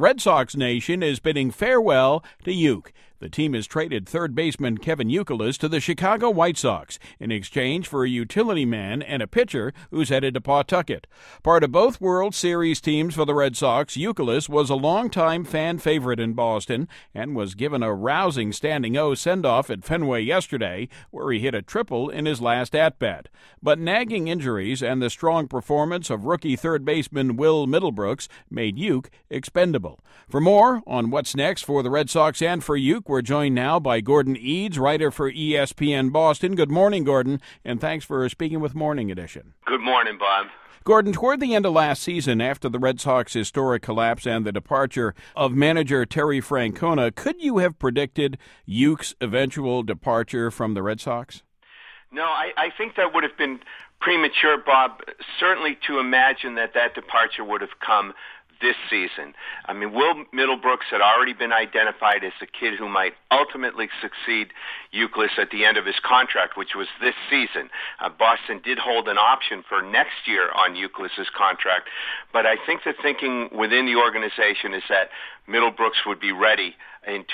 Red Sox Nation is bidding farewell to Uke. The team has traded third baseman Kevin Youkilis to the Chicago White Sox in exchange for a utility man and a pitcher who's headed to Pawtucket. Part of both World Series teams for the Red Sox, Youkilis was a longtime fan favorite in Boston and was given a rousing standing O send-off at Fenway yesterday, where he hit a triple in his last at-bat. But nagging injuries and the strong performance of rookie third baseman Will Middlebrooks made Uke expendable. For more on what's next for the Red Sox and for Uke, we're joined now by Gordon Eads, writer for ESPN Boston. Good morning, Gordon, and thanks for speaking with Morning Edition. Good morning, Bob. Gordon, toward the end of last season, after the Red Sox historic collapse and the departure of manager Terry Francona, could you have predicted Uke's eventual departure from the Red Sox? No, I think that would have been premature, Bob, certainly to imagine that departure would have come this season. I mean, Will Middlebrooks had already been identified as a kid who might ultimately succeed Youkilis at the end of his contract, which was this season. Boston did hold an option for next year on Youkilis' contract, but I think the thinking within the organization is that Middlebrooks would be ready in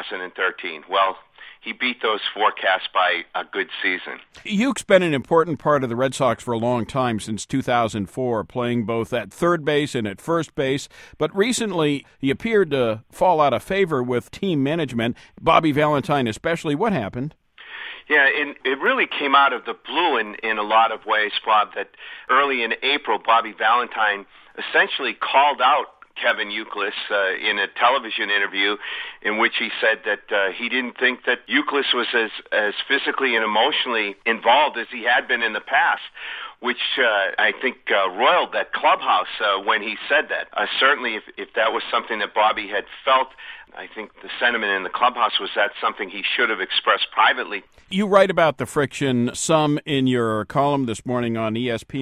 2013. Well, he beat those forecasts by a good season. Uke's been an important part of the Red Sox for a long time, since 2004, playing both at third base and at first base. But recently, he appeared to fall out of favor with team management, Bobby Valentine especially. What happened? Yeah, it really came out of the blue in a lot of ways, Bob, that early in April, Bobby Valentine essentially called out Kevin Youkilis in a television interview in which he said that he didn't think that Youkilis was as physically and emotionally involved as he had been in the past, which I think roiled that clubhouse when he said that. Certainly, if that was something that Bobby had felt, I think the sentiment in the clubhouse was that something he should have expressed privately. You write about the friction some in your column this morning on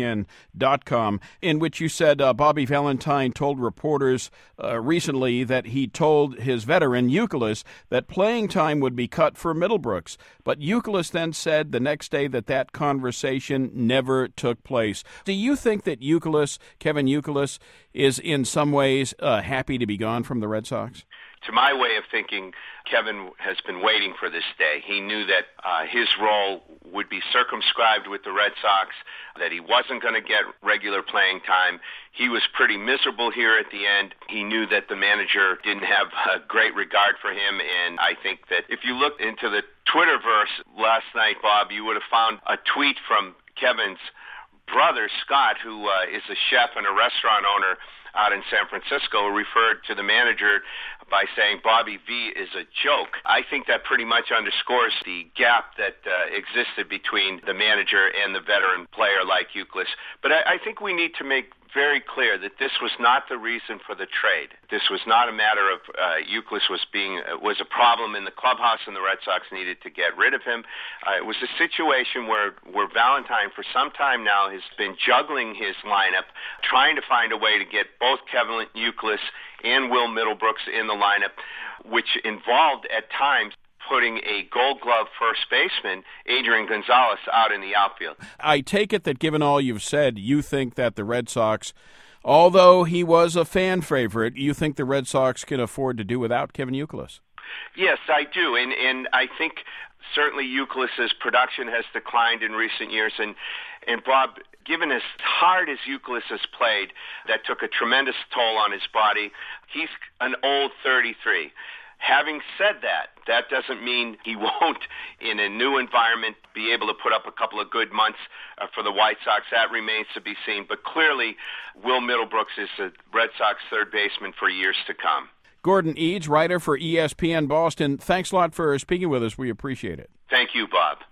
ESPN.com, in which you said Bobby Valentine told reporters recently that he told his veteran Youkilis that playing time would be cut for Middlebrooks. But Youkilis then said the next day that conversation never took place. Do you think that Kevin Youkilis, is in some ways happy to be gone from the Red Sox? To my way of thinking, Kevin has been waiting for this day. He knew that his role would be circumscribed with the Red Sox, that he wasn't going to get regular playing time. He was pretty miserable here at the end. He knew that the manager didn't have a great regard for him, and I think that if you looked into the Twitterverse last night, Bob, you would have found a tweet from Kevin's brother, Scott, who is a chef and a restaurant owner out in San Francisco, referred to the manager by saying Bobby V is a joke. I think that pretty much underscores the gap that existed between the manager and the veteran player like Youkilis. But I think we need to make very clear that this was not the reason for the trade. This was not a matter of Youkilis was a problem in the clubhouse and the Red Sox needed to get rid of him. It was a situation where Valentine for some time now has been juggling his lineup, trying to find a way to get both Kevin Youkilis and Will Middlebrooks in the lineup, which involved at times putting a Gold Glove first baseman, Adrian Gonzalez, out in the outfield. I take it that given all you've said, you think that the Red Sox, although he was a fan favorite, you think the Red Sox can afford to do without Kevin Youkilis? Yes, I do, and I think certainly Youkilis' production has declined in recent years, and Bob, given as hard as Youkilis has played, that took a tremendous toll on his body. He's an old 33. Having said that doesn't mean he won't, in a new environment, be able to put up a couple of good months for the White Sox. That remains to be seen. But clearly, Will Middlebrooks is the Red Sox third baseman for years to come. Gordon Eads, writer for ESPN Boston, thanks a lot for speaking with us. We appreciate it. Thank you, Bob.